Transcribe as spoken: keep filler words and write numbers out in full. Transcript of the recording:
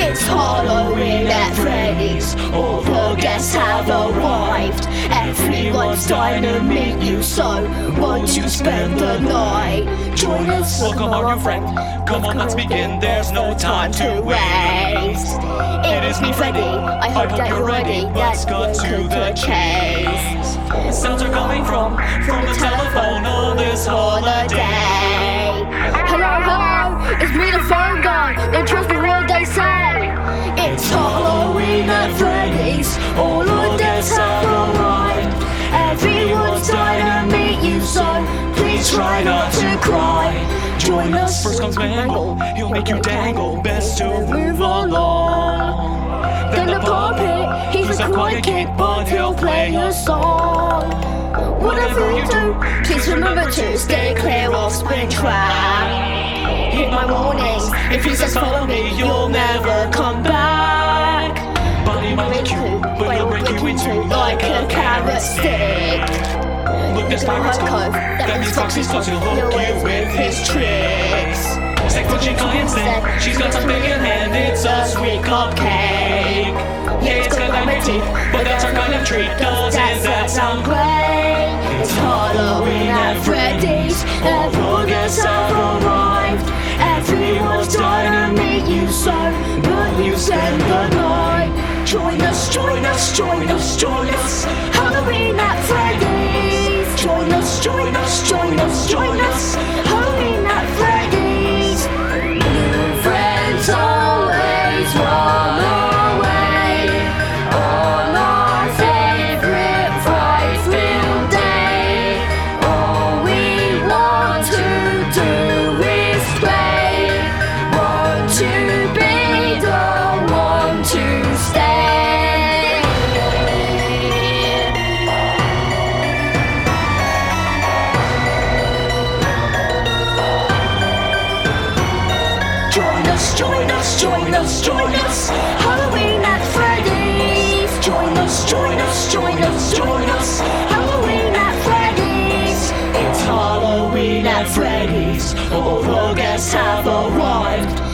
It's Halloween at Freddy's. All the guests have arrived. Everyone's dying to meet you, so won't you spend the night? Join us. Welcome our new friend. Come on, let's begin. There's no time to waste. It is me, Freddy. I hope that you're ready. Let's cut to the chase. Sounds are coming from from the telephone on this holiday. Hello, hello, it's me, the phone guy. Don't trust me what they say. It's Halloween at Freddy's. All the guests have arrived. Everyone's dying to meet you, so please try not to cry. Join us. First comes Mangle, he'll make you dangle. Best to move along. Then the puppet, he's a quiet kid, but he'll play a song. Whatever you do, please remember to stay clear of Springtrap. Hit my warnings, if he says follow me, you'll never come back. Bunny might be cute, but he'll break you into like a carrot stick. Look, this pirate's cool. That means Foxy's close, he'll hook you with his tricks. Say Fudgy instead, she's got something in hand, it's a sweet cupcake. Yeah, it's got lemon teeth, but that's our kind of treat. Doesn't that sound great? It's Halloween at Freddy's. All guests have arrived. Everyone's dying to meet you, so will you spend the night? Join us, join us, join us, join us. Halloween at Freddy's. Join us, join us, join us, join us. Halloween at Freddy's. New friends always run away on our favorite Frightville day. All we want to do is play. Want to be the one to stay. Join us, join us, join us, join us. Halloween at Freddy's. Join us, join us, join us, join us. Halloween at Freddy's. It's Halloween at Freddy's. All the guests have arrived.